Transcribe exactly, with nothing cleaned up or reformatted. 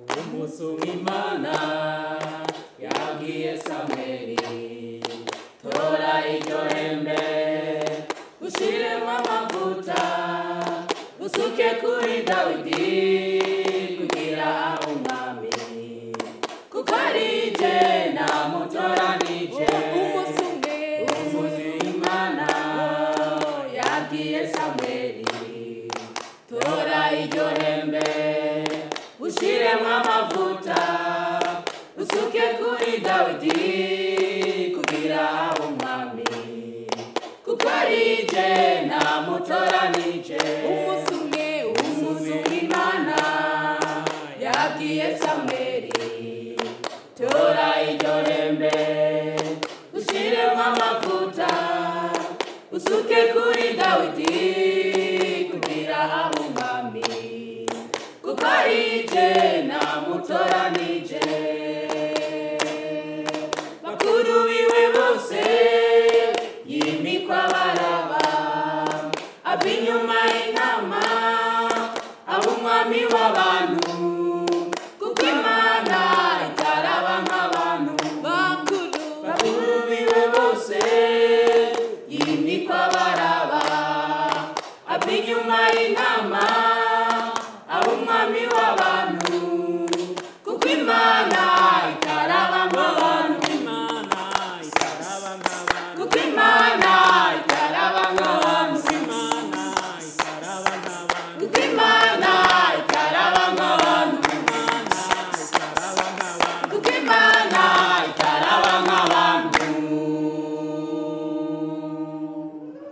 Umusumimana yabwiye Samweli tora iryo hembe ushiremo amavuta usuke kuri Dawidi kugira umwami kuko ari je namutoranije. Umusumimana yabwiye Samweli tora iryo hembe ushiremo amavuta usuke kuri Dawidi kugira umwami kuko ari je namutoranije. Umusumimana yabwiye Samweli tora iryo hembe ushiremo amavuta usuke kuri Dawidi kugira umwami kuko ari je namutoranije. Bakuru biwe bose yimikwa baraba ava inyuma y'intama aba umwami w'abantu kuko Imana itaraba nk'abantu. Bakuru biwe bose yimikwa baraba ava inyuma y'intama